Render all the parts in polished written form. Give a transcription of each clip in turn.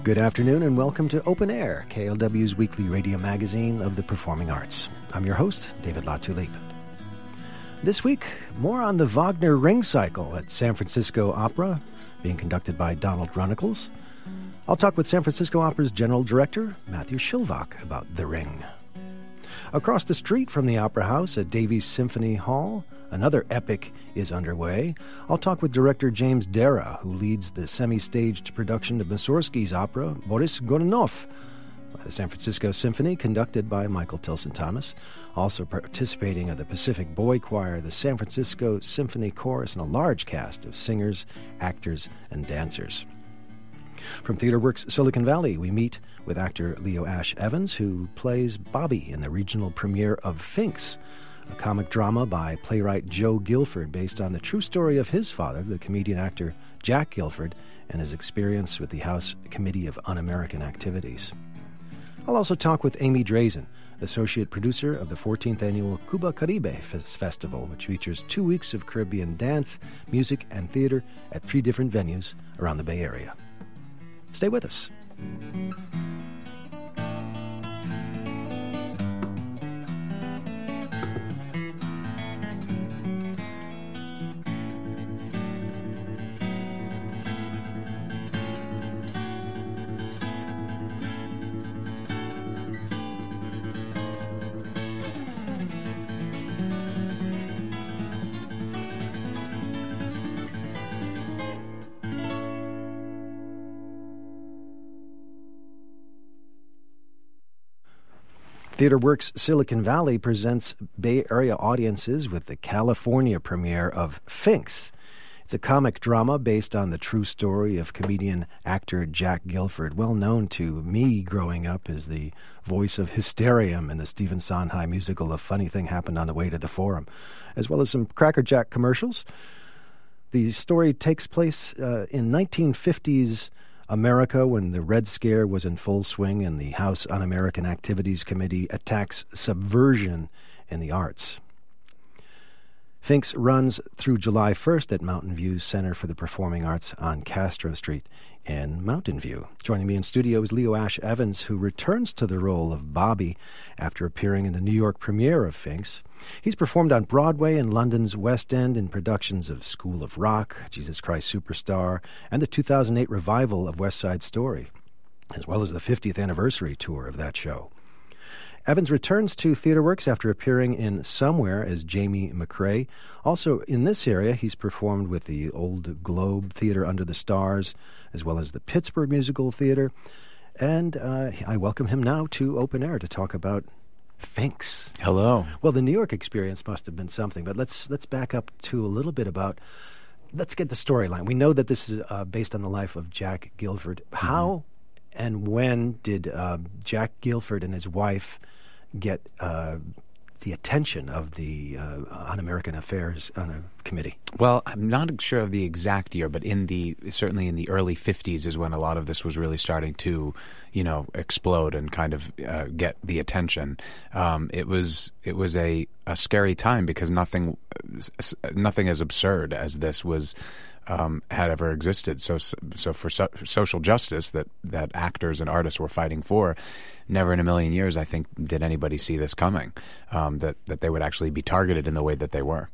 Good afternoon and welcome to Open Air, KLW's weekly radio magazine of the performing arts. I'm your host, David Latulippe. This week, more on the Wagner Ring Cycle at San Francisco Opera, being conducted by Donald Runnicles. I'll talk with San Francisco Opera's General Director, Matthew Schilbach, about The Ring. Across the street from the Opera House at Davies Symphony Hall, another epic is underway. I'll talk with director James Dara, who leads the semi-staged production of Mussorgsky's opera, Boris Godunov, by the San Francisco Symphony, conducted by Michael Tilson Thomas. Also participating are the Pacific Boy Choir, the San Francisco Symphony Chorus, and a large cast of singers, actors, and dancers. From TheatreWorks Silicon Valley, we meet with actor Leo Ash Evans, who plays Bobby in the regional premiere of Finks, a comic drama by playwright Joe Guilford based on the true story of his father, the comedian-actor Jack Guilford, and his experience with the House Committee of Un-American Activities. I'll also talk with Amy Drazen, associate producer of the 14th annual Cuba Caribe Festival, which features 2 weeks of Caribbean dance, music, and theater at 3 different venues around the Bay Area. Stay with us. TheatreWorks Silicon Valley presents Bay Area audiences with the California premiere of Finks. It's a comic drama based on the true story of comedian-actor Jack Guilford, well known to me growing up as the voice of Hysterium in the Stephen Sondheim musical A Funny Thing Happened on the Way to the Forum, as well as some Cracker Jack commercials. The story takes place in 1950s America, when the Red Scare was in full swing and the House Un-American Activities Committee attacks subversion in the arts. Finks runs through July 1st at Mountain View Center for the Performing Arts on Castro Street in Mountain View. Joining me in studio is Leo Ash Evans, who returns to the role of Bobby after appearing in the New York premiere of Finks. He's performed on Broadway and London's West End in productions of School of Rock, Jesus Christ Superstar, and the 2008 revival of West Side Story, as well as the 50th anniversary tour of that show. Evans returns to TheatreWorks after appearing in Somewhere as Jamie McRae. Also in this area, he's performed with the Old Globe Theater Under the Stars, as well as the Pittsburgh Musical Theater. And I welcome him now to Open Air to talk about Finks. Hello. Well, the New York experience must have been something, but let's back up to a little bit about, let's get the storyline. We know that this is based on the life of Jack Guilford. How and when did Jack Guilford and his wife get the attention of the Un-American Affairs Committee? Well, I'm not sure of the exact year, but certainly in the early 50s is when a lot of this was really starting to, explode and kind of get the attention. It was a scary time because nothing as absurd as this was had ever existed. So for social justice that actors and artists were fighting for, never in a million years, I think, did anybody see this coming, that they would actually be targeted in the way that they were.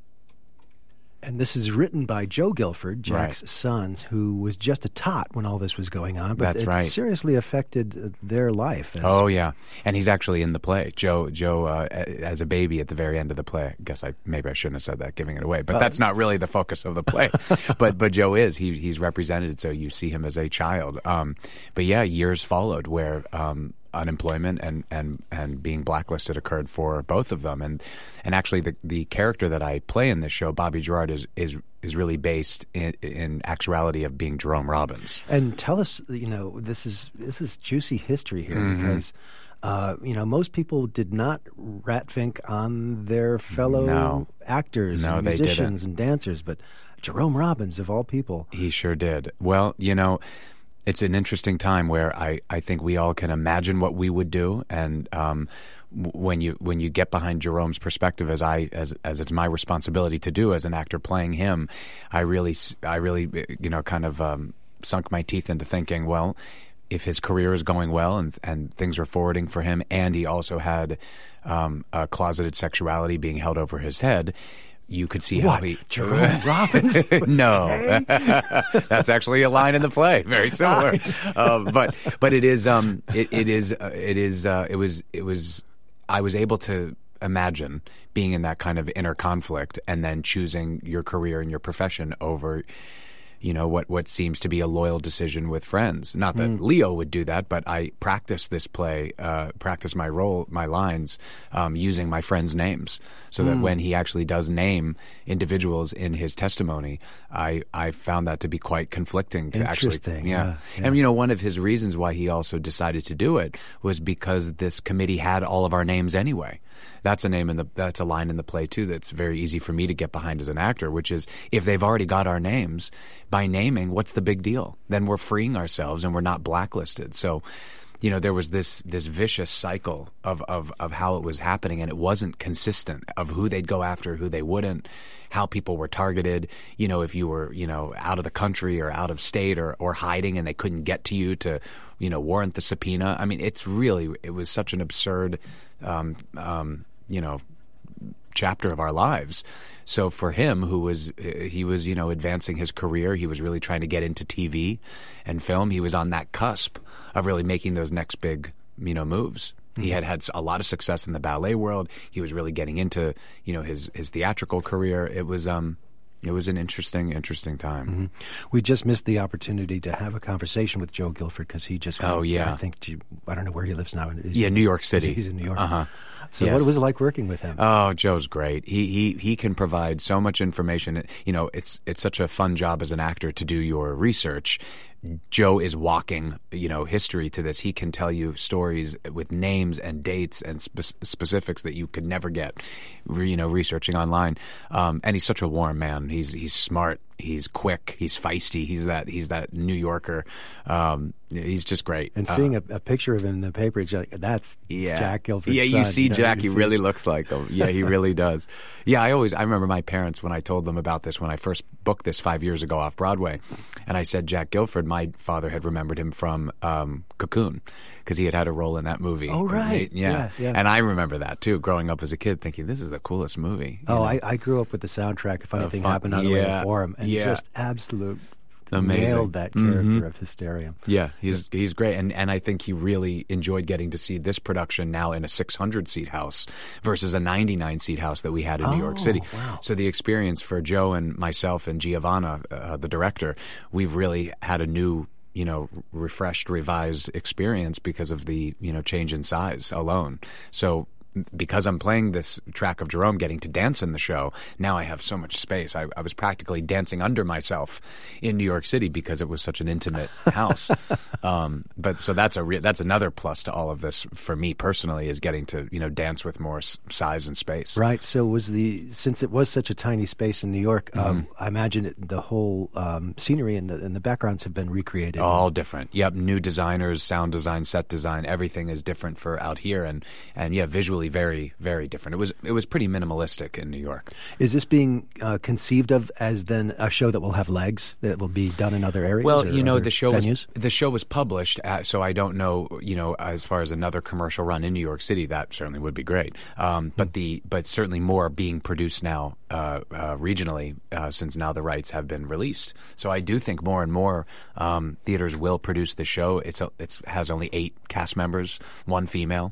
And this is written by Joe Guilford, Jack's son, who was just a tot when all this was going on. But it seriously affected their life. Oh, yeah. And he's actually in the play. Joe, as a baby at the very end of the play. I guess maybe I shouldn't have said that, giving it away. But that's not really the focus of the play. but Joe is. He's represented, so you see him as a child. But yeah, years followed where unemployment and being blacklisted occurred for both of them, and actually the character that I play in this show, Bobby Gerard, is really based in actuality of being Jerome Robbins. And tell us, this is juicy history here, because most people did not rat Fink on their fellow actors, and musicians, and dancers, but Jerome Robbins, of all people, he sure did. Well, it's an interesting time where I think we all can imagine what we would do, and when you get behind Jerome's perspective, as it's my responsibility to do as an actor playing him, I really kind of sunk my teeth into thinking, well, if his career is going well and things are forwarding for him, and he also had a closeted sexuality being held over his head, you could see how he... Jerome Robbins? No. That's actually a line in the play. Very similar. But it is, I was able to imagine being in that kind of inner conflict and then choosing your career and your profession over, you know, what seems to be a loyal decision with friends. Not that Leo would do that, but I practice this play, practice my role, my lines, using my friends' names, so that when he actually does name individuals in his testimony, I found that to be quite conflicting to actually. Yeah. And, you know, one of his reasons why he also decided to do it was because this committee had all of our names anyway. That's a line in the play too that's very easy for me to get behind as an actor, which is, if they've already got our names, by naming, what's the big deal? Then we're freeing ourselves and we're not blacklisted. So, you know, there was this vicious cycle of how it was happening, and it wasn't consistent of who they'd go after, who they wouldn't, how people were targeted. You know, if you were, you know, out of the country or out of state or hiding and they couldn't get to you to, you know, warrant the subpoena. I mean, it was such an absurd, you know, chapter of our lives. So for him, he was, you know, advancing his career. He was really trying to get into TV and film. He was on that cusp of really making those next big, you know, moves. He had a lot of success in the ballet world. He was really getting into, you know, his theatrical career. It was an interesting time. We just missed the opportunity to have a conversation with Joe Guilford because he just went, I think, I don't know where he lives now. New York City. He's in New York. So what was it like working with him? Oh, Joe's great. He can provide so much information. You know, it's such a fun job as an actor to do your research. Joe is walking, you know, history to this. He can tell you stories with names and dates and specifics that you could never get, you know, researching online. And he's such a warm man. He's smart. He's quick. He's feisty. He's that New Yorker. He's just great. And seeing a picture of him in the paper, it's like, that's Jack Guilford's son. You see Jack. He really see... looks like him. Yeah, he really does. Yeah, I remember my parents when I told them about this when I first booked this 5 years ago off Broadway, and I said Jack Guilford. My father had remembered him from Cocoon, because he had a role in that movie. Oh, right. Yeah. And I remember that, too, growing up as a kid, thinking, this is the coolest movie. I grew up with the soundtrack, If Anything Happened on the Way to Forum, and just absolute... Amazing. Nailed that character of Hysteria. Yeah, he's great. And I think he really enjoyed getting to see this production now in a 600-seat house versus a 99-seat house that we had in New York City. Wow. So the experience for Joe and myself and Giovanna, the director, we've really had a new, you know, refreshed, revised experience because of the, you know, change in size alone. So because I'm playing this track of Jerome getting to dance in the show, now I have so much space. I was practically dancing under myself in New York City because it was such an intimate house. But so that's another plus to all of this for me personally, is getting to, you know, dance with more size and space. Right. So since it was such a tiny space in New York, I imagine the whole scenery and the backgrounds have been recreated. All different. Yep. New designers, sound design, set design, everything is different for out here, and yeah, visually very, very different. It was pretty minimalistic in New York. Is this being conceived of as then a show that will have legs, that will be done in other areas? Well, you know, the show venues? was published, so I don't know, you know, as far as another commercial run in New York City, that certainly would be great. But certainly more being produced now regionally, since now the rights have been released. So I do think more and more theaters will produce the show. It has only 8 cast members, 1 female.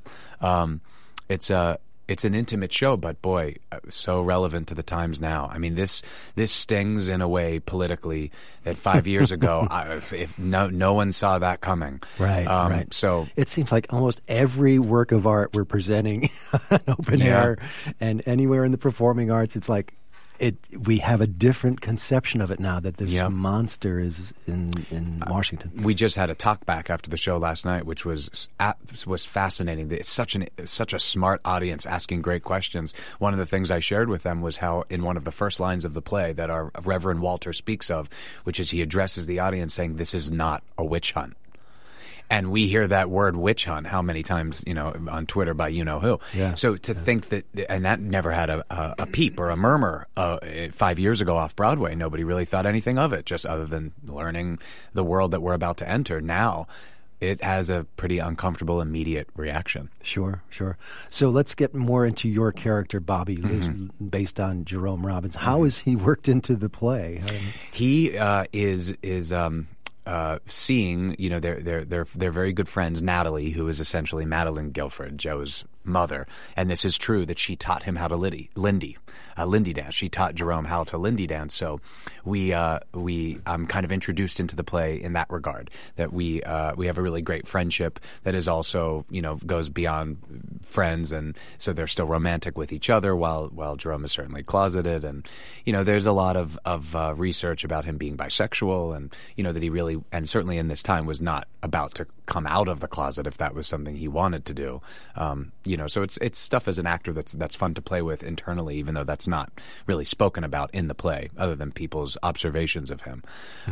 It's an intimate show, but boy, so relevant to the times now. I mean, this stings in a way politically that 5 years ago, if no one saw that coming. Right, right. So it seems like almost every work of art we're presenting on open air and anywhere in the performing arts, it's like we have a different conception of it now, that this monster is in Washington. We just had a talk back after the show last night, which was fascinating. It's such a smart audience asking great questions. One of the things I shared with them was how in one of the first lines of the play that our Reverend Walter speaks of, which is he addresses the audience saying, "This is not a witch hunt." And we hear that word witch hunt how many times, you know, on Twitter by you know who. Yeah. So to think that, and that never had a peep or a murmur 5 years ago off Broadway. Nobody really thought anything of it, just other than learning the world that we're about to enter. Now, it has a pretty uncomfortable, immediate reaction. Sure. So let's get more into your character, Bobby, based on Jerome Robbins. How is he worked into the play? He is seeing, they're very good friends, Natalie, who is essentially Madeline Guilford, Joe's mother, and this is true that she taught him how to Lindy dance. She taught Jerome how to Lindy dance. So I'm kind of introduced into the play in that regard. That we have a really great friendship that is also goes beyond friends, and so they're still romantic with each other while Jerome is certainly closeted, and there's a lot of research about him being bisexual, and that he really, and certainly in this time, was not about to come out of the closet if that was something he wanted to do. So it's stuff as an actor that's fun to play with internally, even though that's not really spoken about in the play, other than people's observations of him.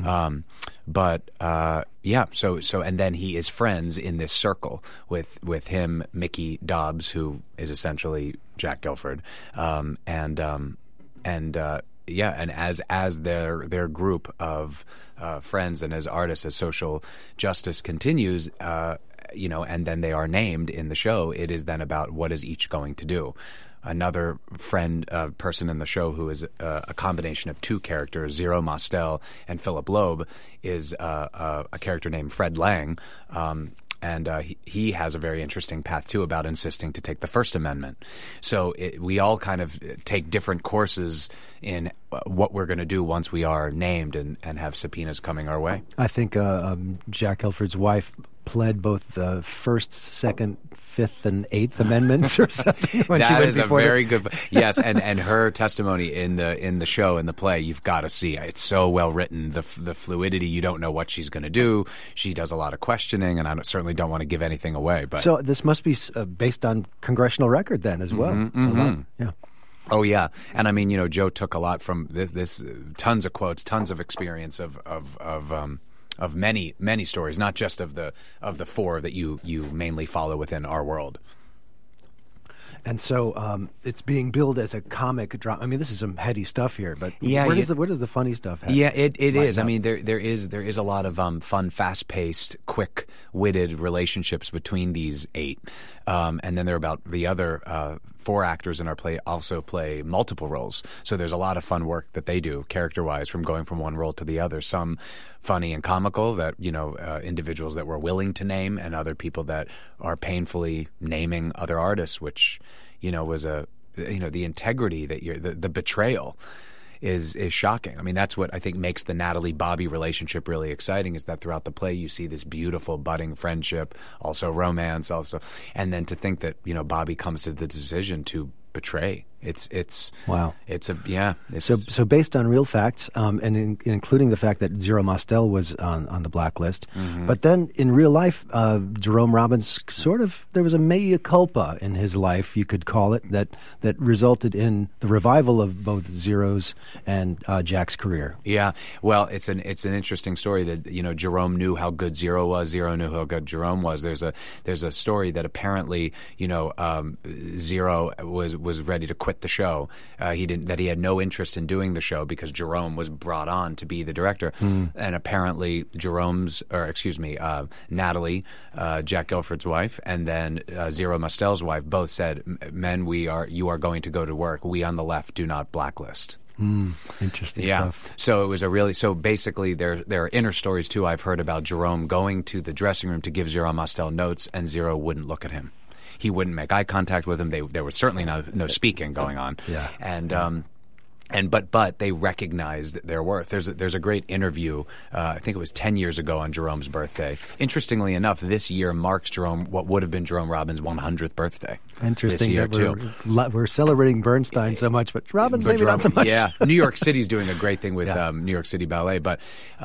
So and then he is friends in this circle with him, Mickey Dobbs, who is essentially Jack Guilford, and as their group of friends and as artists, as social justice continues, and then they are named in the show, it is then about what is each going to do. Another person in the show who is a combination of two characters, Zero Mostel and Philip Loeb, is a character named Fred Lang. And he has a very interesting path, too, about insisting to take the First Amendment. So we all kind of take different courses in what we're going to do once we are named and have subpoenas coming our way. I think Jack Guilford's wife pled both the First, Second, Fifth, and Eighth Amendments or something. That is a very good. Yes, and her testimony in the show, in the play, you've got to see. It's so well written. The fluidity. You don't know what she's going to do. She does a lot of questioning, and I certainly don't want to give anything away. But so this must be based on congressional record then as well. Yeah. Oh yeah, and I mean, Joe took a lot from this tons of quotes, tons of experience of many stories, not just of the four that you mainly follow within our world. And so it's being billed as a comic drama. I mean, this is some heady stuff here, but yeah, where does the funny stuff happen? Yeah, it is. I mean, there is a lot of fun, fast-paced, quick-witted relationships between these eight, and then there are about the other four actors in our play also play multiple roles. So there's a lot of fun work that they do character-wise, from going from one role to the other. Some funny and comical that individuals that we're willing to name, and other people that are painfully naming other artists, which was the integrity that the betrayal is shocking. I mean, that's what I think makes the Natalie-Bobby relationship really exciting, is that throughout the play you see this beautiful budding friendship, also romance, and then to think that Bobby comes to the decision to betray. It's wow. So based on real facts, and including the fact that Zero Mostel was on the blacklist, but then in real life, Jerome Robbins there was a mea culpa in his life, you could call it, that resulted in the revival of both Zero's and Jack's career. Yeah, well, it's an interesting story that Jerome knew how good Zero was. Zero knew how good Jerome was. There's a story that apparently Zero was ready to quit the show. He had no interest in doing the show because Jerome was brought on to be the director, and apparently Natalie, Jack Guilford's wife, and then Zero Mostel's wife both said, "Men, you are going to go to work. We on the left do not blacklist." Interesting stuff. So it was so basically there are inner stories too I've heard about Jerome going to the dressing room to give Zero Mostel notes, and Zero wouldn't look at him. He wouldn't make eye contact with him. There was certainly no speaking going on. Yeah. But they recognized their worth. There's a great interview. I think it was 10 years ago on Jerome's birthday. Interestingly enough, this year marks what would have been Jerome Robbins' 100th birthday. Interesting. This year that we're celebrating Bernstein so much, but Robbins maybe not so much. Yeah, New York City's doing a great thing with New York City Ballet, but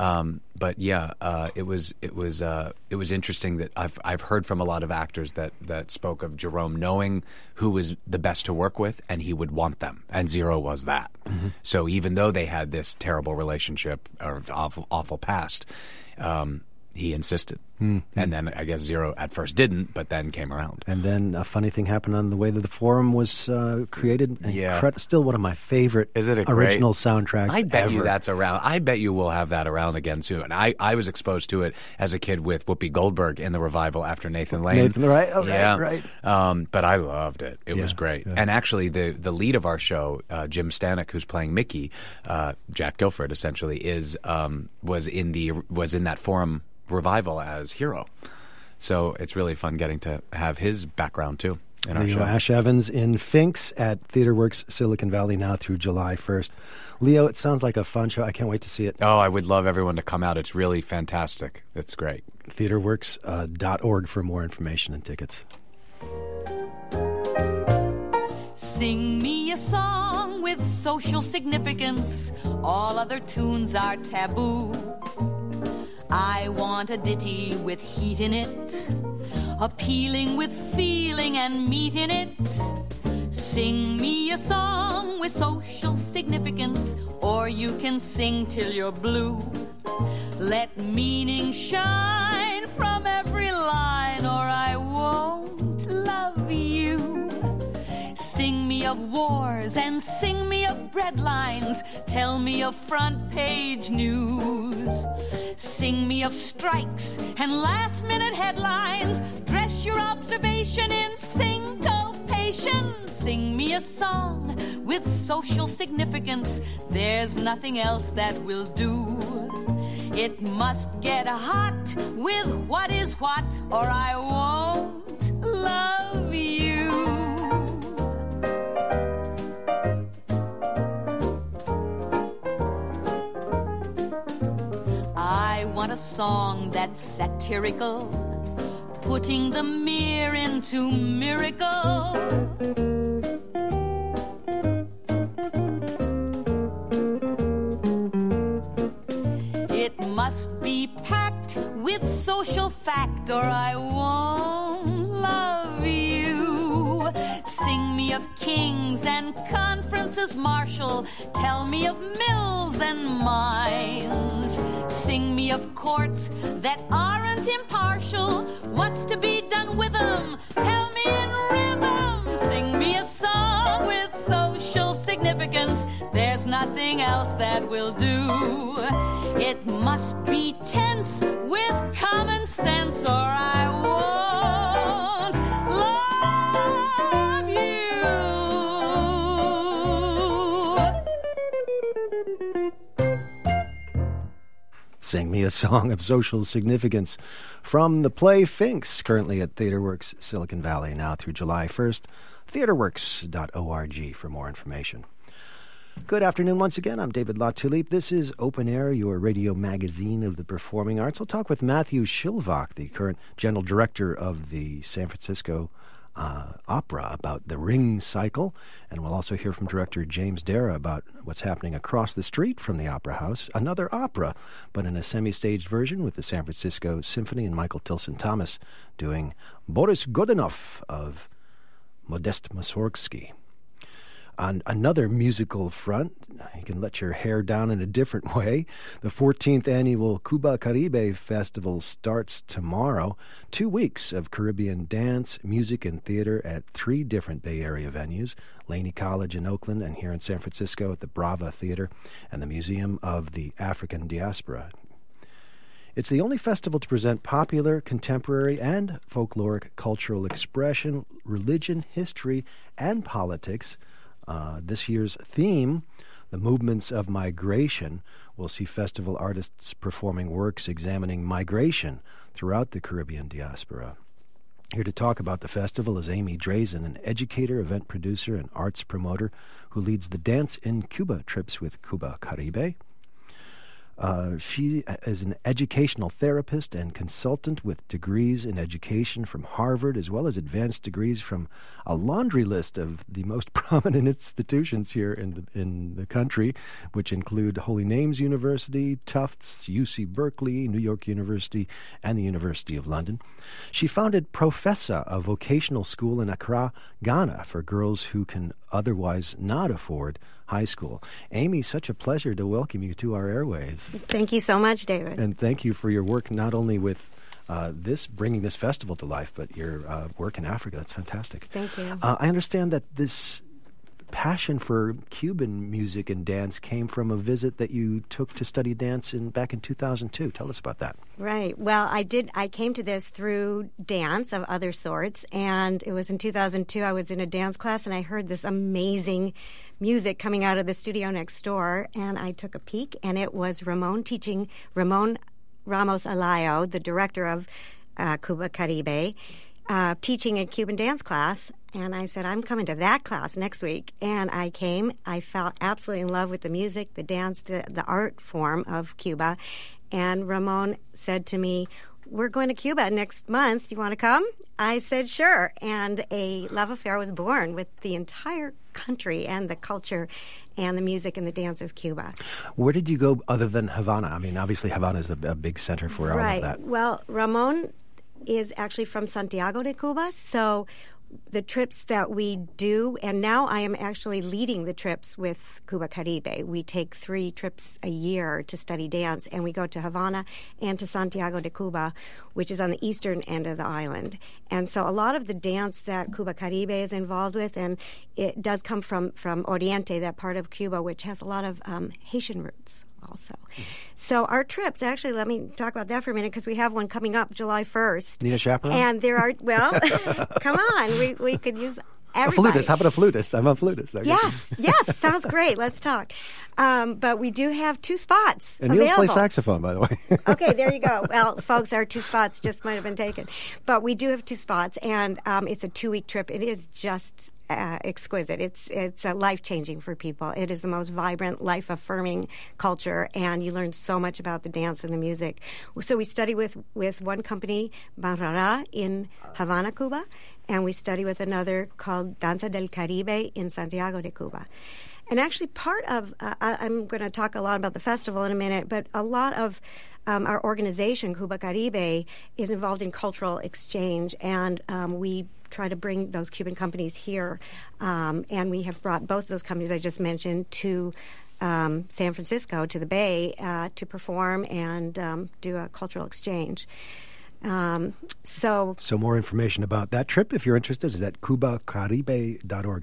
it was interesting that I've heard from a lot of actors that spoke of Jerome knowing who was the best to work with, and he would want them, and Zero was that. So even though they had this terrible relationship or awful past, he insisted. And then I guess Zero at first didn't, but then came around. And then a funny thing happened on the way that the Forum was created. Yeah. Still one of my favorite original soundtracks I bet ever. you that's around. I bet you we'll have that around again soon. I was exposed to it as a kid with Whoopi Goldberg in the revival after Nathan Lane. Right? Oh, yeah. Right. But I loved it. It was great. Yeah. And actually, the lead of our show, Jim Stanek, who's playing Mickey, Jack Guilford essentially, was in that Forum revival as Hero. So it's really fun getting to have his background too in our Leo show. Ash Evans in Finks at TheaterWorks Silicon Valley now through July 1st. Leo, it sounds like a fun show. I can't wait to see it. Oh, I would love everyone to come out. It's really fantastic. It's great. TheaterWorks.org for more information and tickets. Sing me a song with social significance. All other tunes are taboo. I want a ditty with heat in it, appealing with feeling and meat in it. Sing me a song with social significance, or you can sing till you're blue. Let meaning shine from every line, or I won't love you. Sing me of wars and sing me of breadlines. Tell me of front page news. Sing me of strikes and last minute headlines. Dress your observation in syncopation. Sing me a song with social significance. There's nothing else that will do. It must get hot with what is what, or I won't love you. I want a song that's satirical, putting the mere into miracle. It must be packed with social fact, or I won't love you. Sing me of kings and conferences martial. Tell me of mills and mines. Sing me of courts that aren't impartial. What's to be done with them? Tell me in rhythm. Sing me a song with social significance. There's nothing else that will do. It must be tense with common sense, or I won't love you. Sing me a song of social significance from the play Finks, currently at TheaterWorks Silicon Valley now through July 1st. TheaterWorks.org for more information. Good afternoon once again. I'm David LaTulippe. This is Open Air, your radio magazine of the performing arts. I'll talk with Matthew Schilvach, the current general director of the San Francisco Opera, about the Ring Cycle. And we'll also hear from director James Dara about what's happening across the street from the Opera House, another opera, but in a semi-staged version with the San Francisco Symphony and Michael Tilson Thomas doing Boris Godunov of Modest Mussorgsky. On another musical front, you can let your hair down in a different way. The 14th annual Cuba Caribe Festival starts tomorrow. 2 weeks of Caribbean dance, music, and theater at 3 different Bay Area venues: Laney College in Oakland, and here in San Francisco at the Brava Theater and the Museum of the African Diaspora. It's the only festival to present popular, contemporary, and folkloric cultural expression, religion, history, and politics. This year's theme, the movements of migration, will see festival artists performing works examining migration throughout the Caribbean diaspora. Here to talk about the festival is Amy Drazen, an educator, event producer, and arts promoter who leads the Dance in Cuba trips with Cuba Caribe. She is an educational therapist and consultant with degrees in education from Harvard, as well as advanced degrees from a laundry list of the most prominent institutions here in the country, which include Holy Names University, Tufts, UC Berkeley, New York University, and the University of London. She founded Professa, a vocational school in Accra, Ghana, for girls who can otherwise not afford high school. Amy, such a pleasure to welcome you to our airwaves. Thank you so much, David. And thank you for your work not only with bringing this festival to life, but your work in Africa. That's fantastic. Thank you. I understand that this passion for Cuban music and dance came from a visit that you took to study dance back in 2002. Tell us about that. Right. Well, I came to this through dance of other sorts, and it was in 2002. I was in a dance class, and I heard this amazing music coming out of the studio next door, and I took a peek, and it was Ramon Ramos Alayo, the director of Cuba Caribe, teaching a Cuban dance class, and I said, I'm coming to that class next week. And I came. I fell absolutely in love with the music, the dance, the art form of Cuba. And Ramon said to me, we're going to Cuba next month. Do you want to come? I said, sure. And a love affair was born with the entire country and the culture and the music and the dance of Cuba. Where did you go other than Havana? I mean, obviously Havana is a big center for all of that. Well, Ramon is actually from Santiago de Cuba, so the trips that we do, and now I am actually leading the trips with Cuba Caribe. We take 3 trips a year to study dance, and we go to Havana and to Santiago de Cuba, which is on the eastern end of the island. And so a lot of the dance that Cuba Caribe is involved with, and it does come from Oriente, that part of Cuba, which has a lot of Haitian roots also. Mm-hmm. So our trips, actually, let me talk about that for a minute, because we have one coming up July 1st. Need a chaperone? And there are, well, come on, we could use everybody. A flutist. How about a flutist? I'm a flutist. Yes, sounds great. Let's talk. But we do have 2 spots and available. Niels plays saxophone, by the way. Okay, there you go. Well, folks, our 2 spots just might have been taken. But we do have 2 spots, and it's a 2-week trip. It is just exquisite. It's life-changing for people. It is the most vibrant, life-affirming culture, and you learn so much about the dance and the music. So we study with one company, Banrara, in Havana, Cuba, and we study with another called Danza del Caribe in Santiago de Cuba. And actually part of, I'm going to talk a lot about the festival in a minute, but a lot of our organization, Cuba Caribe, is involved in cultural exchange, and we try to bring those Cuban companies here. And we have brought both of those companies I just mentioned to San Francisco, to the Bay, to perform and do a cultural exchange. So more information about that trip, if you're interested, is at cubacaribe.org,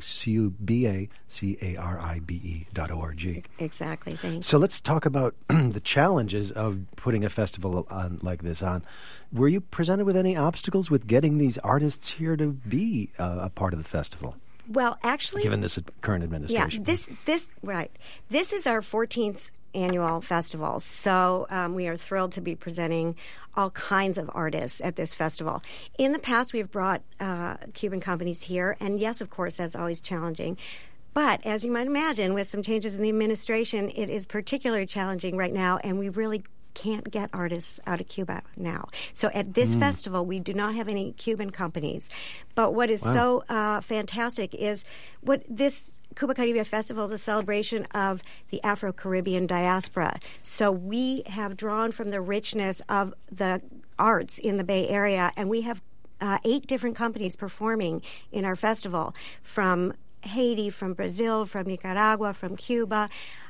CUBACARIBE.org. Exactly, thanks. So let's talk about the challenges of putting a festival like this on. Were you presented with any obstacles with getting these artists here to be a part of the festival? Well, actually, given this current administration. Yeah, this is our 14th annual festival. So we are thrilled to be presenting all kinds of artists at this festival. In the past, we've brought Cuban companies here, and yes, of course, that's always challenging. But as you might imagine, with some changes in the administration, it is particularly challenging right now, and we really can't get artists out of Cuba now. So at this festival, we do not have any Cuban companies. But what is so fantastic is what this Cuba Caribe Festival is a celebration of the Afro-Caribbean diaspora. So we have drawn from the richness of the arts in the Bay Area, and we have 8 different companies performing in our festival, from Haiti, from Brazil, from Nicaragua, from Cuba,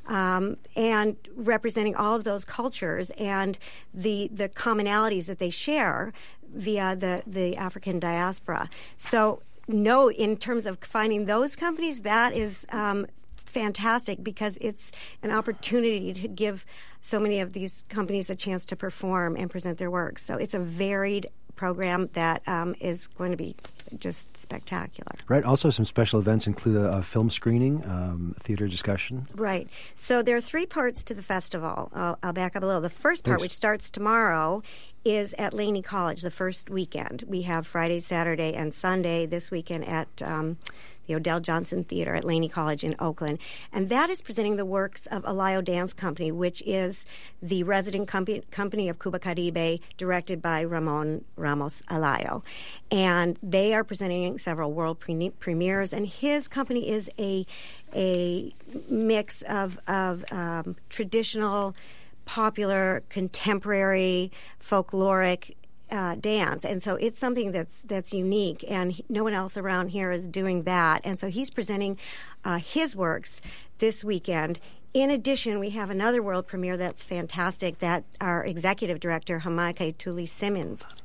and representing all of those cultures and the commonalities that they share via the African diaspora. So no, in terms of finding those companies, that is fantastic, because it's an opportunity to give so many of these companies a chance to perform and present their work. So it's a varied program that is going to be just spectacular. Right. Also, some special events include a film screening, theater discussion. Right. So there are 3 parts to the festival. I'll back up a little. The first part, which starts tomorrow, is at Laney College the first weekend. We have Friday, Saturday, and Sunday this weekend at the Odell Johnson Theater at Laney College in Oakland. And that is presenting the works of Alayo Dance Company, which is the resident company of Cuba Caribe, directed by Ramon Ramos Alayo. And they are presenting several world premieres, and his company is a mix of traditional, popular, contemporary, folkloric dance, and so it's something that's unique, and no one else around here is doing that. And so he's presenting his works this weekend. In addition, we have another world premiere that's fantastic, that our executive director, Jamaica Tully Simmons,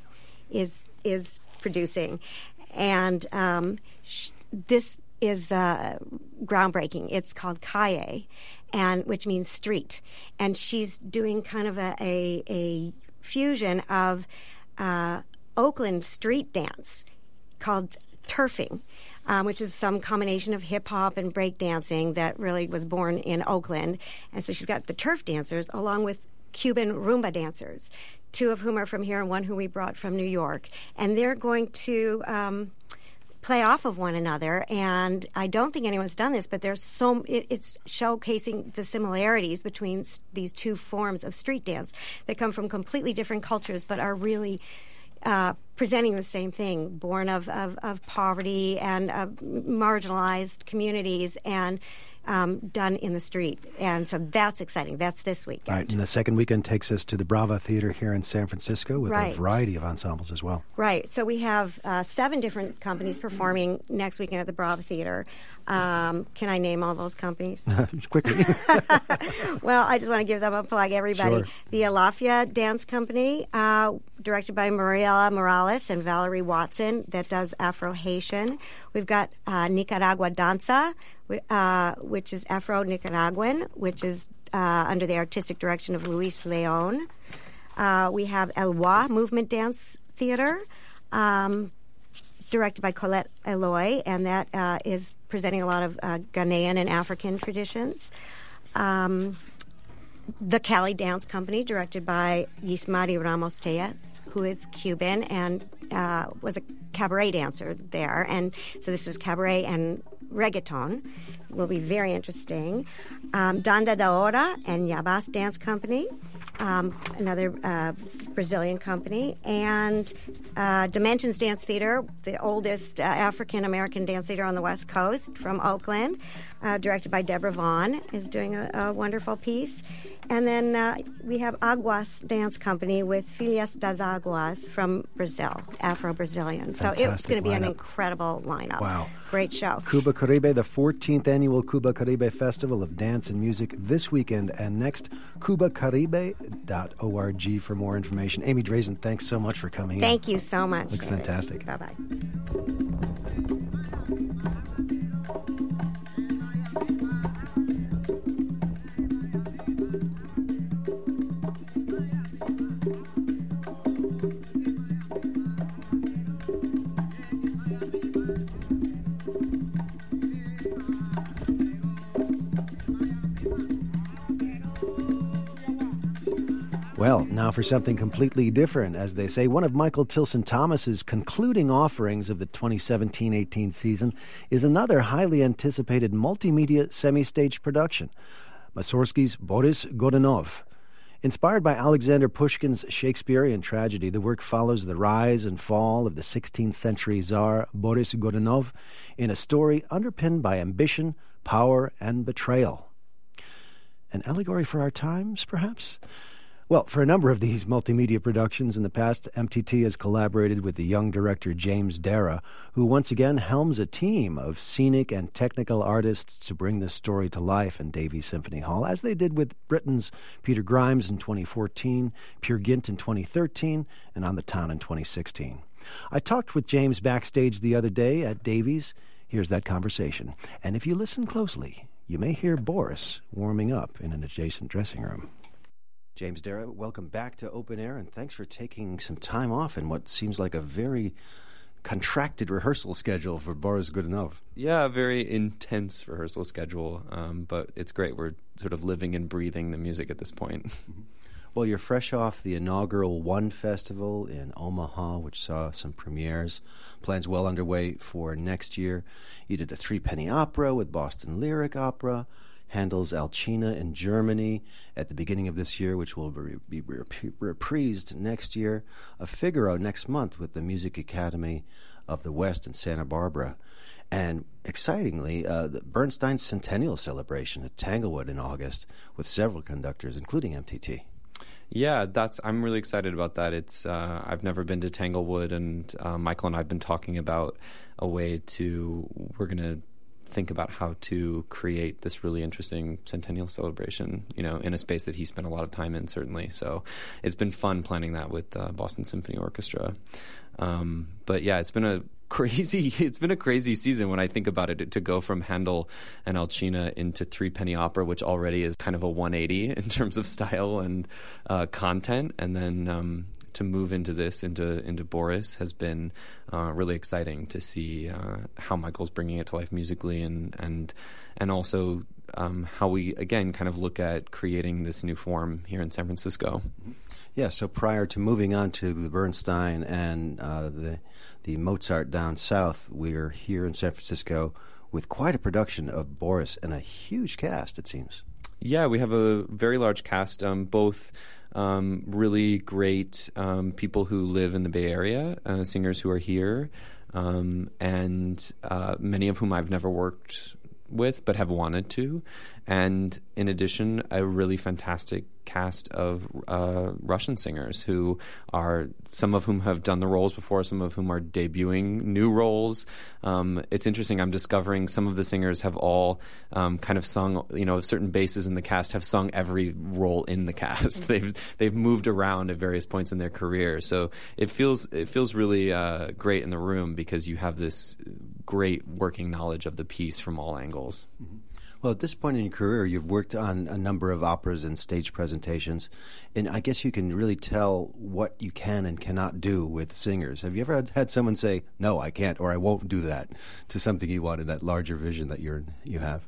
is producing. And this is groundbreaking. It's called Calle, and which means street. And she's doing kind of a fusion of Oakland street dance called turfing, which is some combination of hip-hop and breakdancing that really was born in Oakland. And so she's got the turf dancers along with Cuban rumba dancers, 2 of whom are from here and 1 who we brought from New York. And they're going to play off of one another. And I don't think anyone's done this, but it's showcasing the similarities between these 2 forms of street dance that come from completely different cultures but are really presenting the same thing, born of poverty and marginalized communities, and done in the street. And so that's exciting. That's this weekend. Right, and the second weekend takes us to the Brava Theater here in San Francisco with a variety of ensembles as well. Right. So we have 7 different companies performing next weekend at the Brava Theater. Can I name all those companies? Quickly. Well, I just want to give them a plug, everybody. Sure. The Alafia Dance Company, directed by Mariela Morales and Valerie Watson, that does Afro-Haitian. We've got Nicaragua Danza, which is Afro-Nicaraguan, which is under the artistic direction of Luis Leon. We have El Wa Movement Dance Theater, directed by Colette Eloy, and that is presenting a lot of Ghanaian and African traditions. The Cali Dance Company, directed by Yismari Ramos Tellez, who is Cuban and was a cabaret dancer there. And so this is cabaret and reggaeton. Will be very interesting. Danda da Hora and Yabas Dance Company, another Brazilian company. And Dimensions Dance Theater, the oldest African-American dance theater on the West Coast from Oakland, directed by Deborah Vaughn, is doing a wonderful piece. And then we have Aguas Dance Company with Filhas das Águas from Brazil, Afro-Brazilian. So it's going to be an incredible lineup. Wow. Great show. Cuba Caribe, the 14th annual Cuba Caribe Festival of Dance and Music this weekend and next. CubaCaribe.org for more information. Amy Drazen, thanks so much for coming in. Thank you so much. Looks fantastic. Bye-bye. Well, now for something completely different. As they say, one of Michael Tilson Thomas's concluding offerings of the 2017-18 season is another highly anticipated multimedia semi-stage production, Mussorgsky's Boris Godunov. Inspired by Alexander Pushkin's Shakespearean tragedy, the work follows the rise and fall of the 16th century Tsar Boris Godunov in a story underpinned by ambition, power, and betrayal. An allegory for our times, perhaps? Well, for a number of these multimedia productions in the past, MTT has collaborated with the young director James Dara, who once again helms a team of scenic and technical artists to bring this story to life in Davies Symphony Hall, as they did with Britain's Peter Grimes in 2014, Peer Gynt in 2013, and On the Town in 2016. I talked with James backstage the other day at Davies. Here's that conversation. And if you listen closely, you may hear Boris warming up in an adjacent dressing room. James Dara, welcome back to Open Air, and thanks for taking some time off in what seems like a very contracted rehearsal schedule for Boris Godunov. Yeah, a very intense rehearsal schedule, but it's great. We're sort of living and breathing the music at this point. Well, you're fresh off the inaugural One Festival in Omaha, which saw some premieres. Plans well underway for next year. You did a 3-penny opera with Boston Lyric Opera, Handel's Alcina in Germany at the beginning of this year, which will be reprised next year. A Figaro next month with the Music Academy of the West in Santa Barbara. And excitingly, the Bernstein Centennial Celebration at Tanglewood in August with several conductors, including MTT. Yeah, I'm really excited about that. It's I've never been to Tanglewood, and Michael and I have been talking about a way we're going to think about how to create this really interesting centennial celebration, in a space that he spent a lot of time in, certainly. So it's been fun planning that with Boston Symphony Orchestra. But yeah, it's been a crazy season when I think about it, to go from Handel and Alcina into Three Penny Opera, which already is kind of a 180 in terms of style and content, and then to move into Boris has been really exciting to see how Michael's bringing it to life musically, and also how we again kind of look at creating this new form here in San Francisco. Yeah, so prior to moving on to the Bernstein and the Mozart down south, we're here in San Francisco with quite a production of Boris and a huge cast, it seems. Yeah, we have a very large cast, both really great people who live in the Bay Area, singers who are here, and many of whom I've never worked with but have wanted to. And in addition, a really fantastic cast of Russian singers who are, some of whom have done the roles before, some of whom are debuting new roles. It's interesting, I'm discovering some of the singers have all kind of sung, certain bases in the cast have sung every role in the cast. They've moved around at various points in their career. So it feels really great in the room because you have this great working knowledge of the piece from all angles. Mm-hmm. Well, at this point in your career, you've worked on a number of operas and stage presentations, and I guess you can really tell what you can and cannot do with singers. Have you ever had someone say, "No, I can't," or "I won't do that," to something you want in that larger vision that you have?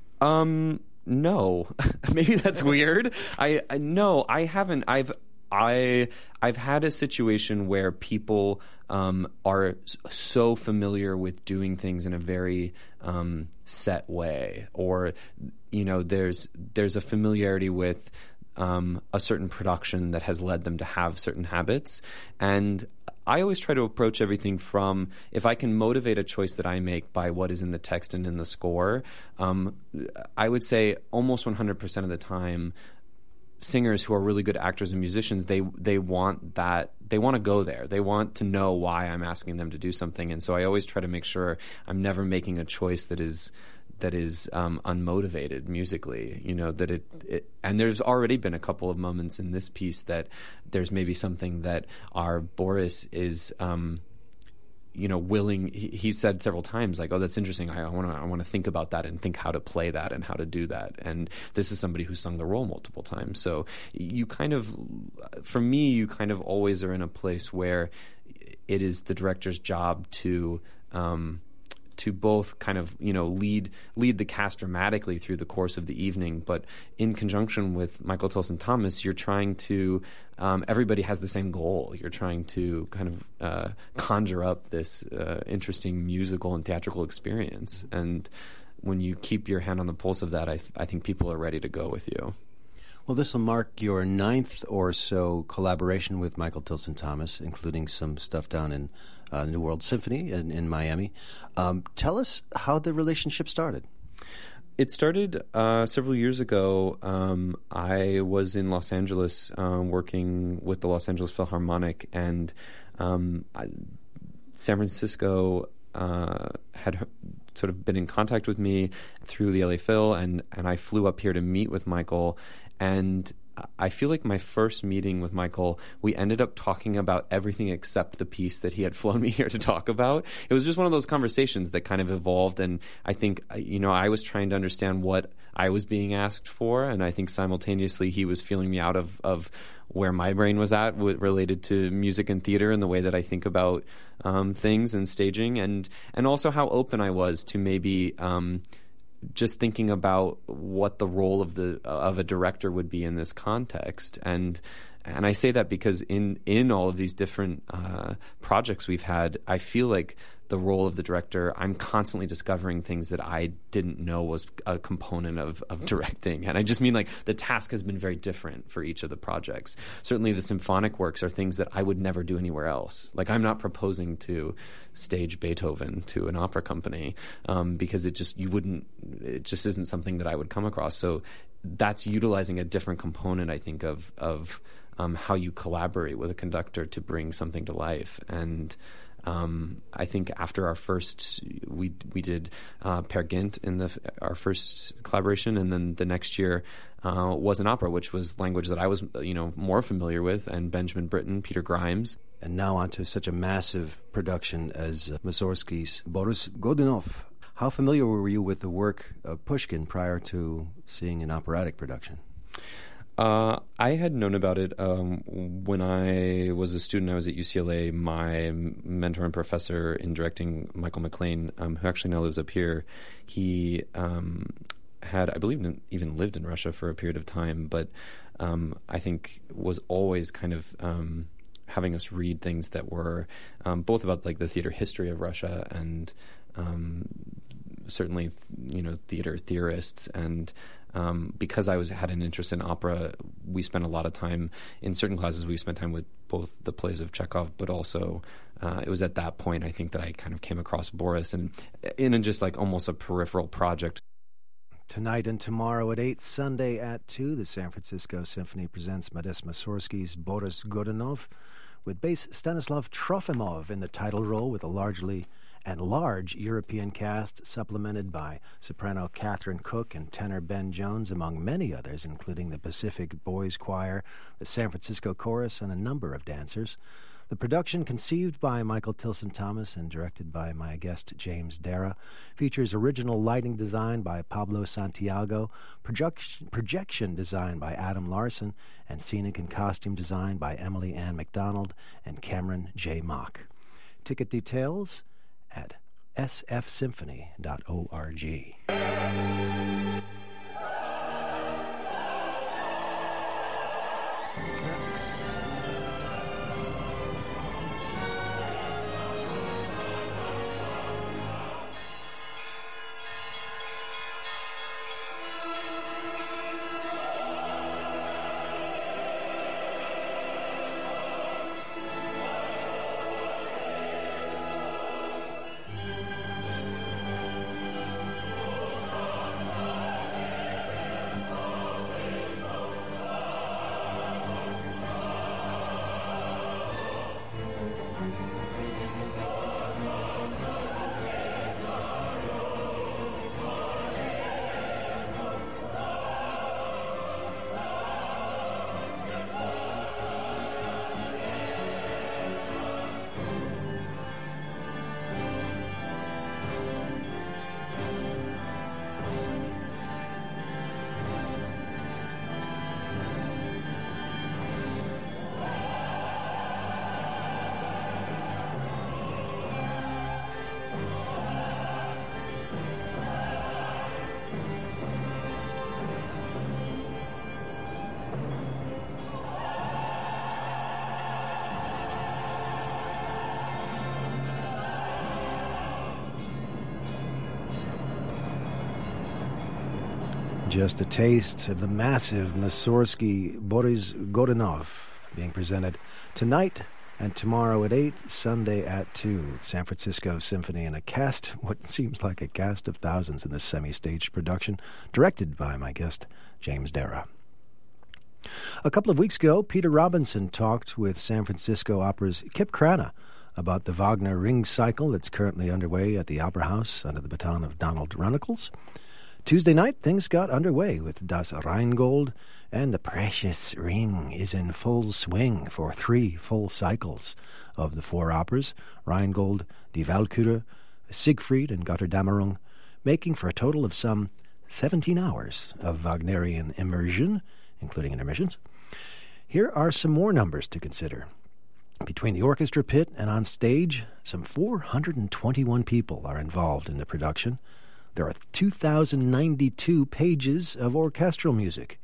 No. Maybe that's weird. No, I haven't. I've had a situation where people are so familiar with doing things in a very set way, or there's a familiarity with a certain production that has led them to have certain habits. And I always try to approach everything from, if I can motivate a choice that I make by what is in the text and in the score, I would say almost 100% of the time, singers who are really good actors and musicians, they want that. They want to go there. They want to know why I'm asking them to do something. And so I always try to make sure I'm never making a choice that is unmotivated musically. And there's already been a couple of moments in this piece that there's maybe something that our Boris is willing. He said several times, like, "Oh, that's interesting. I want to think about that and think how to play that and how to do that." And this is somebody who's sung the role multiple times. So for me, you kind of always are in a place where it is the director's job to both kind of lead the cast dramatically through the course of the evening, but in conjunction with Michael Tilson Thomas, you're trying to everybody has the same goal. You're trying to kind of conjure up this interesting musical and theatrical experience, and when you keep your hand on the pulse of that, I think people are ready to go with you. Well, this will mark your 9th or so collaboration with Michael Tilson Thomas, including some stuff down in New World Symphony in Miami. Tell us how the relationship started. It started several years ago. I was in Los Angeles working with the Los Angeles Philharmonic, and San Francisco had sort of been in contact with me through the LA Phil, and I flew up here to meet with Michael. And I feel like my first meeting with Michael, we ended up talking about everything except the piece that he had flown me here to talk about. It was just one of those conversations that kind of evolved, and I think, I was trying to understand what I was being asked for, and I think simultaneously he was feeling me out of where my brain was at related to music and theater and the way that I think about things and staging, and also how open I was to maybe just thinking about what the role of a director would be in this context. And I say that because in all of these different projects we've had, I feel like the role of the director, I'm constantly discovering things that I didn't know was a component of directing. And I just mean, like, the task has been very different for each of the projects. Certainly the symphonic works are things that I would never do anywhere else. Like, I'm not proposing to stage Beethoven to an opera company because it just isn't something that I would come across. So that's utilizing a different component, I think, of how you collaborate with a conductor to bring something to life. And I think after our first, we did Peer Gynt in our first collaboration, and then the next year was an opera, which was language that I was more familiar with, and Benjamin Britten, Peter Grimes. And now on to such a massive production as Mussorgsky's Boris Godunov. How familiar were you with the work of Pushkin prior to seeing an operatic production? I had known about it when I was a student. I was at UCLA. My mentor and professor in directing, Michael McLean, who actually now lives up here, he had, I believe, even lived in Russia for a period of time, but I think was always kind of having us read things that were both about like the theater history of Russia and certainly, theater theorists. And because I had an interest in opera, we spent a lot of time in certain classes. We spent time with both the plays of Chekhov, but also it was at that point, I think, that I kind of came across Boris and in just like almost a peripheral project. Tonight and tomorrow at 8, Sunday at 2, the San Francisco Symphony presents Modest Mussorgsky's Boris Godunov, with bass Stanislav Trofimov in the title role, with a large European cast supplemented by soprano Catherine Cook and tenor Ben Jones, among many others, including the Pacific Boys Choir, the San Francisco Chorus, and a number of dancers. The production, conceived by Michael Tilson Thomas and directed by my guest James Dara, features original lighting design by Pablo Santiago, projection design by Adam Larson, and scenic and costume design by Emily Ann McDonald and Cameron J. Mock. Ticket details at sfsymphony.org. Just a taste of the massive Mussorgsky Boris Godunov being presented tonight and tomorrow at 8, Sunday at 2. San Francisco Symphony in a cast, what seems like a cast of thousands in this semi-staged production, directed by my guest, James Dara. A couple of weeks ago, Peter Robinson talked with San Francisco Opera's Kip Krana about the Wagner Ring Cycle that's currently underway at the Opera House under the baton of Donald Runnicles. Tuesday night, things got underway with Das Rheingold, and the precious ring is in full swing for 3 full cycles of the 4 operas, Rheingold, Die Walküre, Siegfried, and Götterdämmerung, making for a total of some 17 hours of Wagnerian immersion, including intermissions. Here are some more numbers to consider. Between the orchestra pit and on stage, some 421 people are involved in the production. There are 2,092 pages of orchestral music,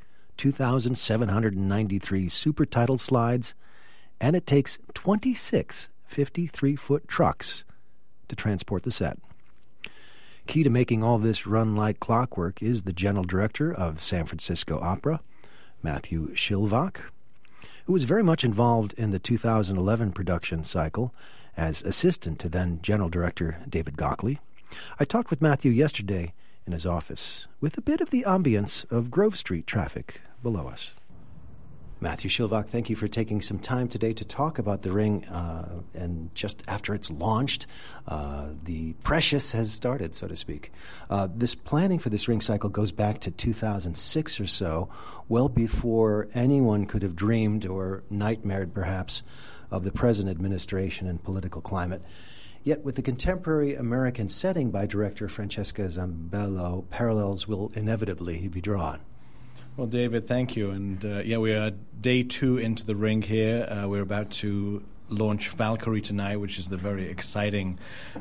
2,793 super title slides, and it takes 26 53-foot trucks to transport the set. Key to making all this run like clockwork is the general director of San Francisco Opera, Matthew Shilvak, who was very much involved in the 2011 production cycle as assistant to then general director David Gockley. I talked with Matthew yesterday in his office with a bit of the ambience of Grove Street traffic below us. Matthew Shilvak, thank you for taking some time today to talk about the Ring. And just after it's launched, the precious has started, so to speak. This planning for this Ring cycle goes back to 2006 or so, well before anyone could have dreamed or nightmared, perhaps, of the present administration and political climate. Yet with the contemporary American setting by director Francesca Zambello, parallels will inevitably be drawn. Well, David, thank you. And we are day 2 into the ring here. We're about to launch Valkyrie tonight, which is the very exciting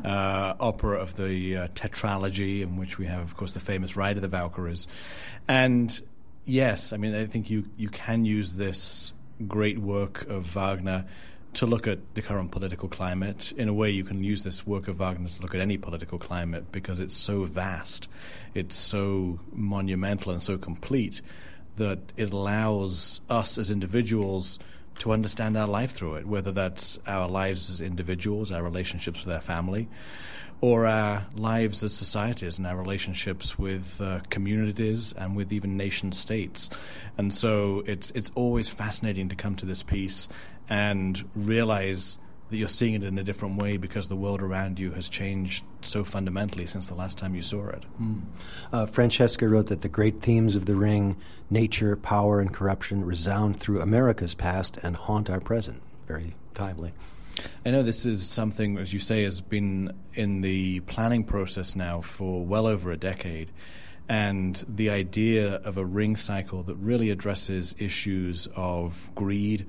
opera of the tetralogy, in which we have, of course, the famous Ride of the Valkyries. And yes, I mean, I think you can use this great work of Wagner to look at the current political climate. In a way, you can use this work of Wagner to look at any political climate because it's so vast, it's so monumental and so complete that it allows us as individuals to understand our life through it, whether that's our lives as individuals, our relationships with our family, or our lives as societies and our relationships with communities and with even nation states. And so it's always fascinating to come to this piece and realize that you're seeing it in a different way because the world around you has changed so fundamentally since the last time you saw it. Francesca wrote that the great themes of The Ring, nature, power, and corruption, resound through America's past and haunt our present. Very timely. I know this is something, as you say, has been in the planning process now for well over a decade. And the idea of a ring cycle that really addresses issues of greed,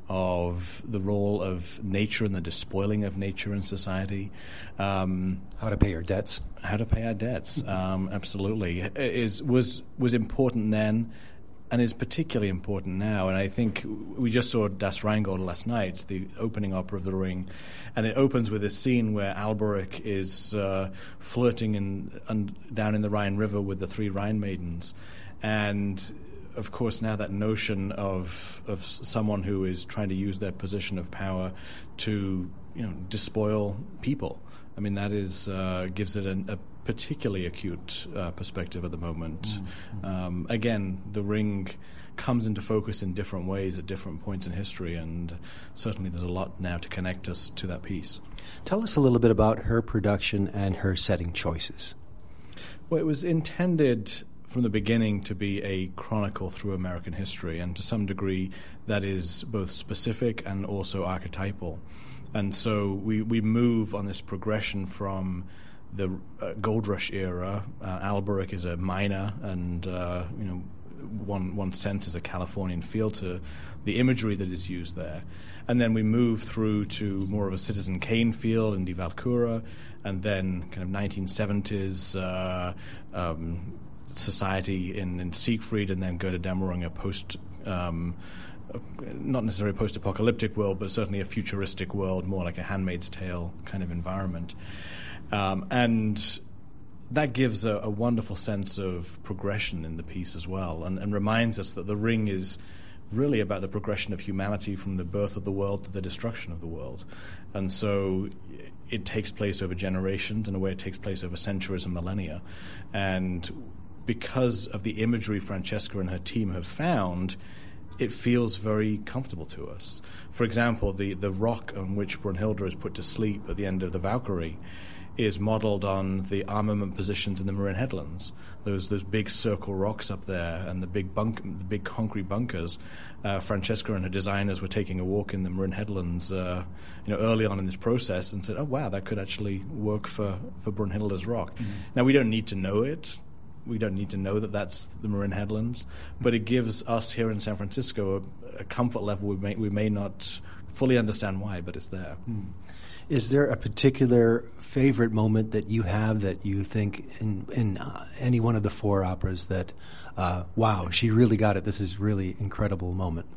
of the role of nature and the despoiling of nature in society. How to pay your debts. How to pay our debts, absolutely. Was important then and is particularly important now. And I think we just saw Das Rheingold last night, the opening opera of The Ring, and it opens with a scene where Alberic is flirting down in the Rhine River with the 3 Rhine maidens. And of course, now that notion of someone who is trying to use their position of power to, despoil people. I mean, that is gives it a particularly acute perspective at the moment. Again, The Ring comes into focus in different ways at different points in history, and certainly there's a lot now to connect us to that piece. Tell us a little bit about her production and her setting choices. Well, it was intended from the beginning to be a chronicle through American history, and to some degree that is both specific and also archetypal. And so we move on this progression from the Gold Rush era. Alberic is a miner, and one senses a Californian feel to the imagery that is used there. And then we move through to more of a Citizen Kane feel in Die Walküre, and then kind of 1970s society in Siegfried, and then Götterdämmerung, a post, not necessarily post-apocalyptic world, but certainly a futuristic world, more like a Handmaid's Tale kind of environment. And that gives a wonderful sense of progression in the piece as well, and reminds us that The Ring is really about the progression of humanity from the birth of the world to the destruction of the world. And so it takes place over generations, in a way it takes place over centuries and millennia. And because of the imagery Francesca and her team have found, it feels very comfortable to us. For example, the rock on which Brunhilde is put to sleep at the end of the Valkyrie is modeled on the armament positions in the Marin Headlands. Those big circle rocks up there and the big concrete bunkers. Francesca and her designers were taking a walk in the Marin Headlands, early on in this process, and said, "Oh wow, that could actually work for Brunhilde's rock." Mm-hmm. Now we don't need to know it. We don't need to know that that's the Marin Headlands, but it gives us here in San Francisco a comfort level we may not fully understand why, but it's there. Is there a particular favorite moment that you have that you think in any one of the 4 operas that, wow, she really got it, this is really incredible moment?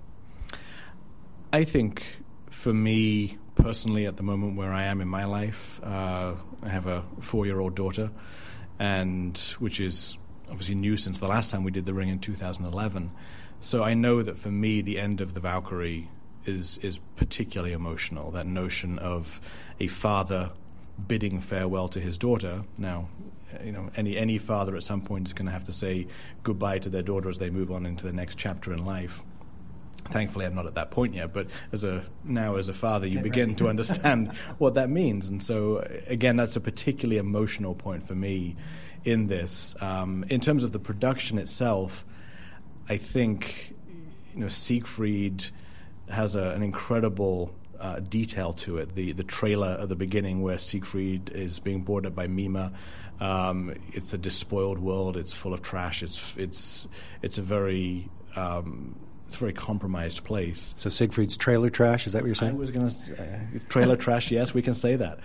I think for me personally at the moment where I am in my life, I have a 4-year-old daughter, and which is obviously new since the last time we did The Ring in 2011. So I know that for me the end of the Valkyrie is particularly emotional, that notion of a father bidding farewell to his daughter. Now, any father at some point is going to have to say goodbye to their daughter as they move on into the next chapter in life. Thankfully, I'm not at that point yet, but as a father, you begin to understand what that means. And so, again, that's a particularly emotional point for me in this. In terms of the production itself, I think Siegfried has an incredible detail to it. The trailer at the beginning where Siegfried is being boarded up by Mima. It's a despoiled world. It's full of trash. It's a very compromised place. So Siegfried's trailer trash, is that what you're saying? I was going to say trailer trash, yes, we can say that.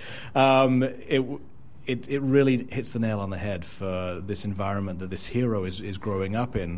It really hits the nail on the head for this environment that this hero is growing up in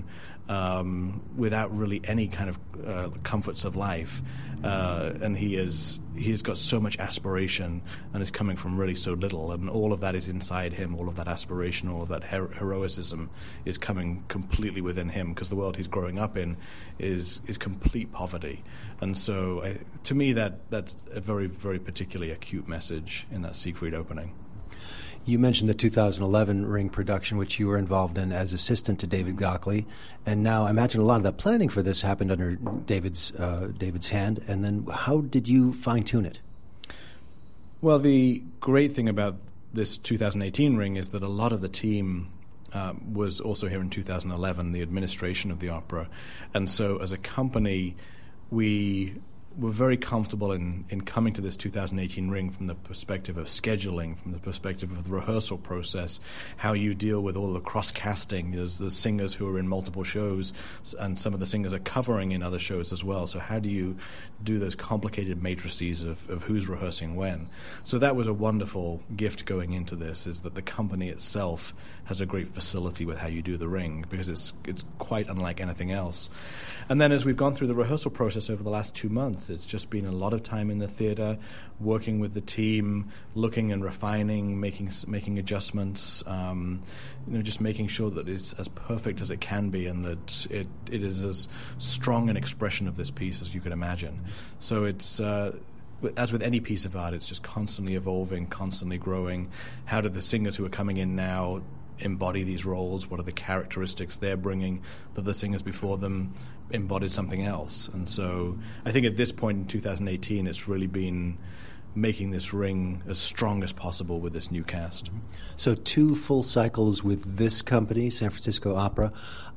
without really any kind of comforts of life. And he has got so much aspiration and is coming from really so little, and all of that is inside him. All of that aspiration, all of that heroicism is coming completely within him, because the world he's growing up in is complete poverty. And so to me that's a very, very particularly acute message in that Siegfried opening. You mentioned the 2011 Ring production, which you were involved in as assistant to David Gockley, and now I imagine a lot of the planning for this happened under David's hand. And then, how did you fine-tune it? Well, the great thing about this 2018 Ring is that a lot of the team was also here in 2011, the administration of the opera, and so as a company, we were very comfortable in coming to this 2018 Ring from the perspective of scheduling, from the perspective of the rehearsal process, how you deal with all the cross-casting. There's the singers who are in multiple shows, and some of the singers are covering in other shows as well. So how do you do those complicated matrices of who's rehearsing when? So that was a wonderful gift going into this, is that the company itself has a great facility with how you do the Ring, because it's quite unlike anything else. And then as we've gone through the rehearsal process over the last 2 months, it's just been a lot of time in the theater, working with the team, looking and refining, making adjustments, just making sure that it's as perfect as it can be, and that it is as strong an expression of this piece as you could imagine. So it's as with any piece of art, it's just constantly evolving, constantly growing. How do the singers who are coming in now embody these roles? What are the characteristics they're bringing that the singers before them embodied something else? And so I think at this point in 2018, it's really been making this Ring as strong as possible with this new cast. So 2 full cycles with this company, San Francisco Opera.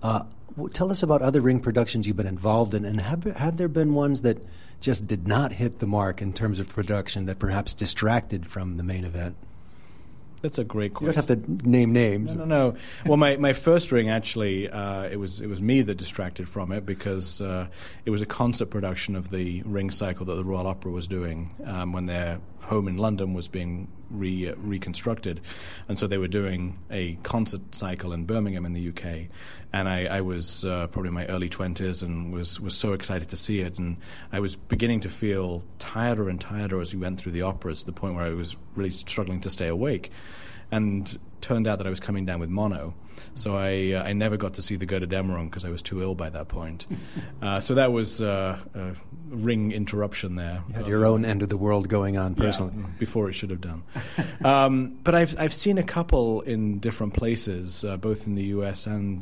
Tell us about other Ring productions you've been involved in, and have there been ones that just did not hit the mark in terms of production, that perhaps distracted from the main event? That's a great question. You don't have to name names. No. Well, my first Ring, actually, it was me that distracted from it, because it was a concert production of the Ring cycle that the Royal Opera was doing when their home in London was being reconstructed. And so they were doing a concert cycle in Birmingham in the UK. And I was probably in my early 20s and was so excited to see it. And I was beginning to feel tireder and tireder as we went through the operas, to the point where I was really struggling to stay awake. And turned out that I was coming down with mono. So I never got to see the Götterdämmerung because I was too ill by that point. So that was a Ring interruption there. You had your own end of the world going on personally. Yeah, before it should have done. But I've seen a couple in different places, both in the US and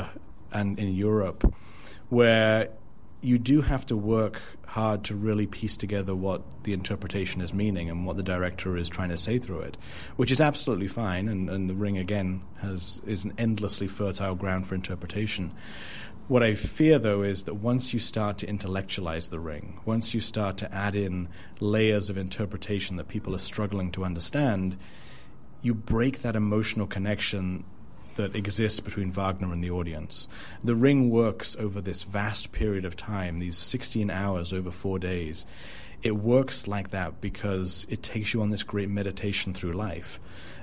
in Europe, where you do have to work hard to really piece together what the interpretation is meaning and what the director is trying to say through it, which is absolutely fine, and the Ring, again, is an endlessly fertile ground for interpretation. What I fear, though, is that once you start to intellectualize the Ring, once you start to add in layers of interpretation that people are struggling to understand, you break that emotional connection that exists between Wagner and the audience. The Ring works over this vast period of time, these 16 hours over 4 days. It works like that because it takes you on this great meditation through life.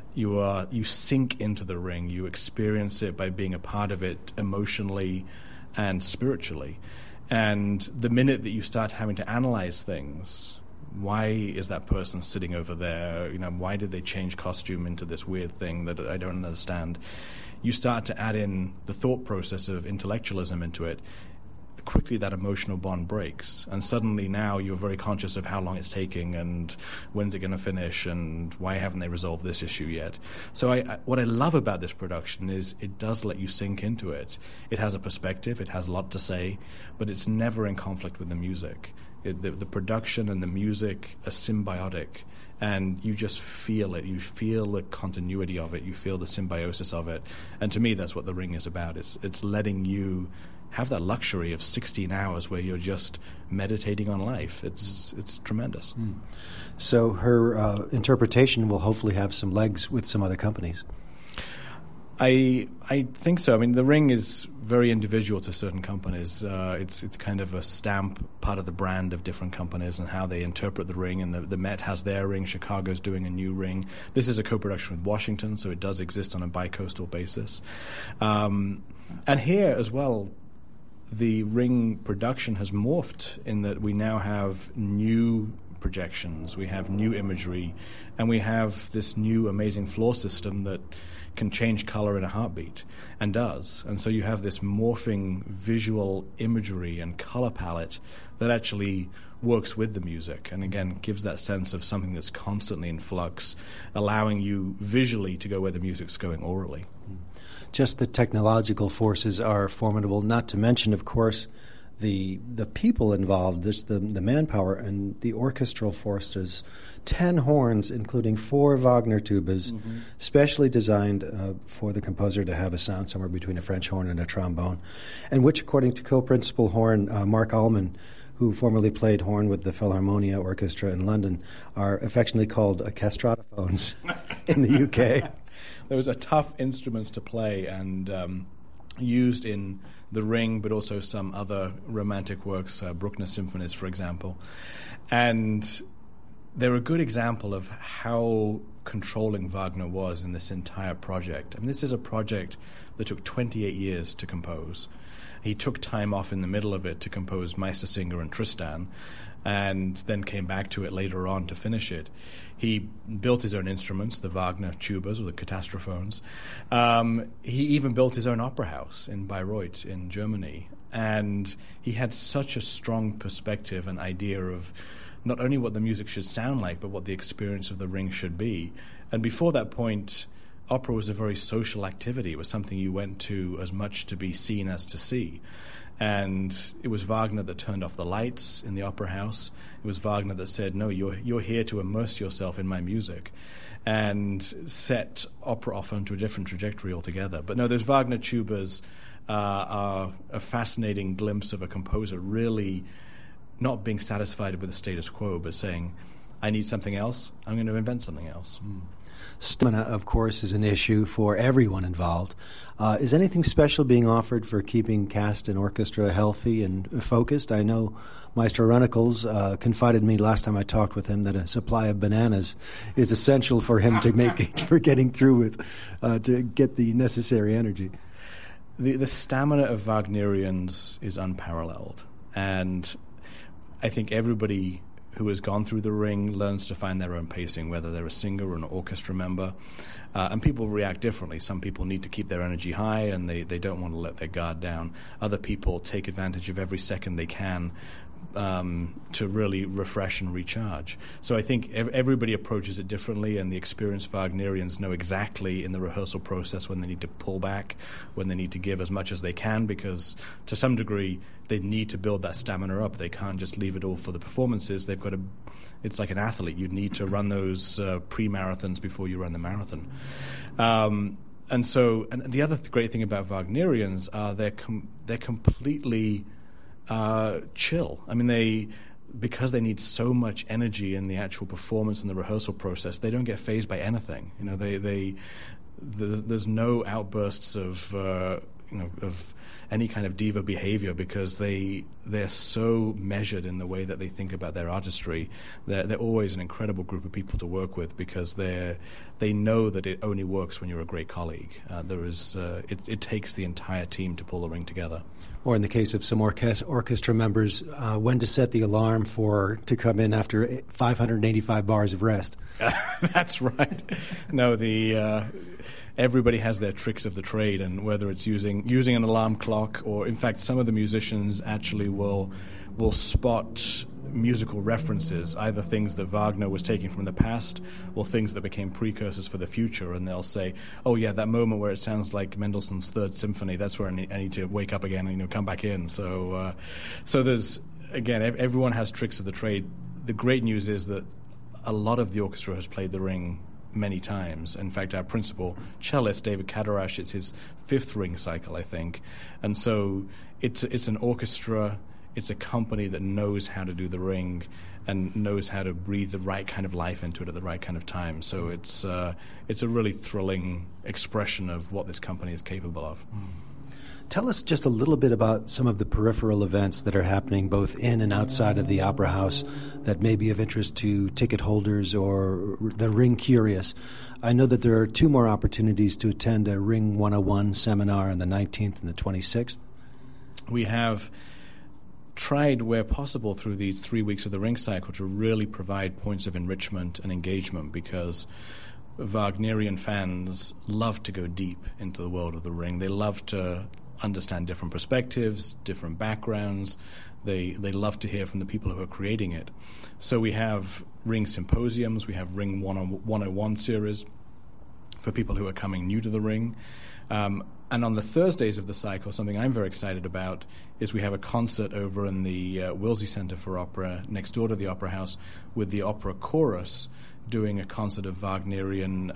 You sink into the Ring, you experience it by being a part of it emotionally and spiritually. And the minute that you start having to analyze things, why is that person sitting over there? Why did they change costume into this weird thing that I don't understand? You start to add in the thought process of intellectualism into it. Quickly that emotional bond breaks, and suddenly now you're very conscious of how long it's taking and when's it going to finish and why haven't they resolved this issue yet. So what I love about this production is it does let you sink into it. It has a perspective, it has a lot to say, but it's never in conflict with the music. The production and the music are symbiotic, and you just feel it. You feel the continuity of it. You feel the symbiosis of it. And to me, that's what The Ring is about. It's letting you have that luxury of 16 hours where you're just meditating on life. It's tremendous. So her interpretation will hopefully have some legs with some other companies. I think so. I mean, The Ring is very individual to certain companies. It's kind of a stamp, part of the brand of different companies and how they interpret The Ring. And the Met has their ring. Chicago's doing a new ring. This is a co-production with Washington, so it does exist on a bi-coastal basis. And here as well, the Ring production has morphed in that we now have new projections, we have new imagery, and we have this new amazing floor system that can change color in a heartbeat, and does. And so you have this morphing visual imagery and color palette that actually works with the music, and again gives that sense of something that's constantly in flux, allowing you visually to go where the music's going aurally. Just the technological forces are formidable, not to mention, of course, the people involved, the manpower and the orchestral forces. 10 horns, including 4 Wagner tubas, specially designed for the composer to have a sound somewhere between a French horn and a trombone, and which, according to co-principal horn Mark Allman, who formerly played horn with the Philharmonia Orchestra in London, are affectionately called castratophones in the UK. Those are tough instruments to play, and used in The Ring, but also some other romantic works, Bruckner symphonies, for example. And they're a good example of how controlling Wagner was in this entire project. I mean, this is a project that took 28 years to compose. He took time off in the middle of it to compose Meistersinger and Tristan, and then came back to it later on to finish it. He built his own instruments, the Wagner tubas or the catastrophones. He even built his own opera house in Bayreuth in Germany. And he had such a strong perspective and idea of not only what the music should sound like, but what the experience of The Ring should be. And before that point, opera was a very social activity. It was something you went to as much to be seen as to see. And it was Wagner that turned off the lights in the opera house. It was Wagner that said, no, you're here to immerse yourself in my music, and set opera off onto a different trajectory altogether. But no, those Wagner tubas are a fascinating glimpse of a composer really not being satisfied with the status quo, but saying, I need something else, I'm going to invent something else. Stamina, of course, is an issue for everyone involved. Is anything special being offered for keeping cast and orchestra healthy and focused? I know Maestro Runnicles confided me last time I talked with him that a supply of bananas is essential for him to for getting through with, to get the necessary energy. The stamina of Wagnerians is unparalleled, and I think everybody who has gone through The Ring learns to find their own pacing, whether they're a singer or an orchestra member. And people react differently. Some people need to keep their energy high, and they don't want to let their guard down. Other people take advantage of every second they can to really refresh and recharge. So I think everybody approaches it differently, and the experienced Wagnerians know exactly in the rehearsal process when they need to pull back, when they need to give as much as they can, because to some degree they need to build that stamina up. They can't just leave it all for the performances. They've got to. It's like an athlete. You need to run those pre-marathons before you run the marathon. And the other great thing about Wagnerians are they're completely chill. I mean, because they need so much energy in the actual performance and the rehearsal process, they don't get fazed by anything. You know, there's no outbursts of any kind of diva behavior, because they're so measured in the way that they think about their artistry. They're always an incredible group of people to work with, because they know that it only works when you're a great colleague. It takes the entire team to pull The Ring together. Or in the case of some orchestra members, when to set the alarm to come in after 585 bars of rest. That's right. No, everybody has their tricks of the trade, and whether it's using an alarm clock, or in fact some of the musicians actually will spot musical references, either things that Wagner was taking from the past or things that became precursors for the future, and they'll say, oh yeah, that moment where it sounds like Mendelssohn's Third Symphony, that's where I need to wake up again and come back in. So there's again, everyone has tricks of the trade. The great news is that a lot of the orchestra has played the ring many times. In fact, our principal cellist, David Kadarash, it's his 5th ring cycle, I think. And so it's an orchestra, it's a company that knows how to do the ring and knows how to breathe the right kind of life into it at the right kind of time. So it's a really thrilling expression of what this company is capable of. Tell us just a little bit about some of the peripheral events that are happening both in and outside of the Opera House that may be of interest to ticket holders or the ring curious. I know that there are 2 more opportunities to attend a Ring 101 seminar on the 19th and the 26th. We have tried where possible through these 3 weeks of the ring cycle to really provide points of enrichment and engagement, because Wagnerian fans love to go deep into the world of the ring. They love to understand different perspectives, different backgrounds. They love to hear from the people who are creating it. So we have ring symposiums, we have Ring 101 series for people who are coming new to the ring. And on the Thursdays of the cycle, something I'm very excited about is we have a concert over in the Wilsey Center for Opera next door to the Opera House with the Opera Chorus doing a concert of Wagnerian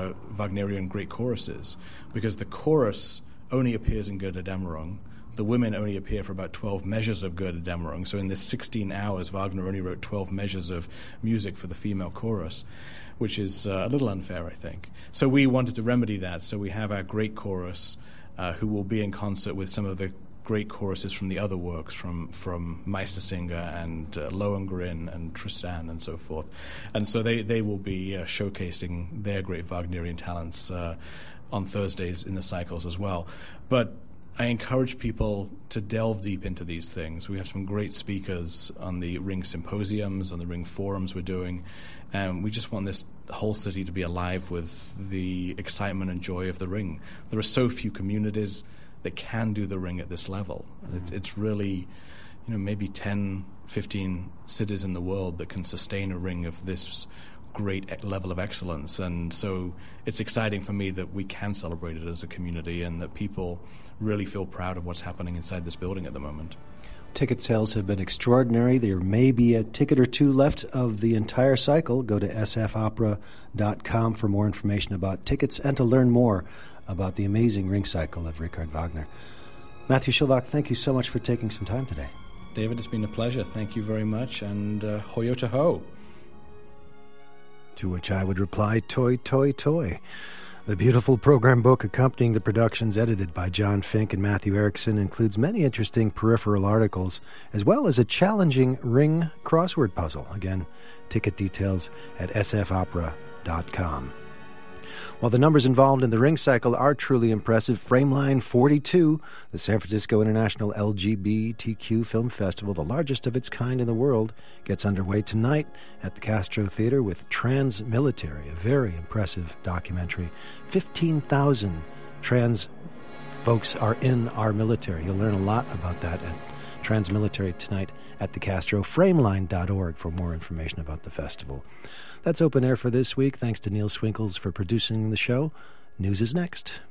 great choruses, because the chorus only appears in Götterdämmerung. The women only appear for about 12 measures of Götterdämmerung. So in this 16 hours, Wagner only wrote 12 measures of music for the female chorus, which is a little unfair, I think. So we wanted to remedy that. So we have our great chorus who will be in concert with some of the great choruses from the other works, from Meistersinger and Lohengrin and Tristan and so forth. And so they will be showcasing their great Wagnerian talents on Thursdays in the cycles as well. But I encourage people to delve deep into these things. We have some great speakers on the Ring symposiums, on the Ring forums we're doing, and we just want this whole city to be alive with the excitement and joy of the Ring. There are so few communities that can do the Ring at this level. It's really, maybe 10, 15 cities in the world that can sustain a Ring of this great level of excellence. And so it's exciting for me that we can celebrate it as a community and that people really feel proud of what's happening inside this building at the moment. Ticket sales have been extraordinary. There may be a ticket or 2 left of the entire cycle. Go to sfopera.com for more information about tickets and to learn more about the amazing ring cycle of Richard Wagner. Matthew Schilbach, thank you so much for taking some time today. David, it's been a pleasure. Thank you very much, and Hoyota Ho. To which I would reply, toi, toi, toi. The beautiful program book accompanying the productions, edited by John Fink and Matthew Erickson, includes many interesting peripheral articles, as well as a challenging ring crossword puzzle. Again, ticket details at sfopera.com. While the numbers involved in the ring cycle are truly impressive, Frameline 42, the San Francisco International LGBTQ Film Festival, the largest of its kind in the world, gets underway tonight at the Castro Theater with Transmilitary, a very impressive documentary. 15,000 trans folks are in our military. You'll learn a lot about that at Transmilitary tonight at the Castro. Frameline.org for more information about the festival. That's Open Air for this week. Thanks to Neil Swinkles for producing the show. News is next.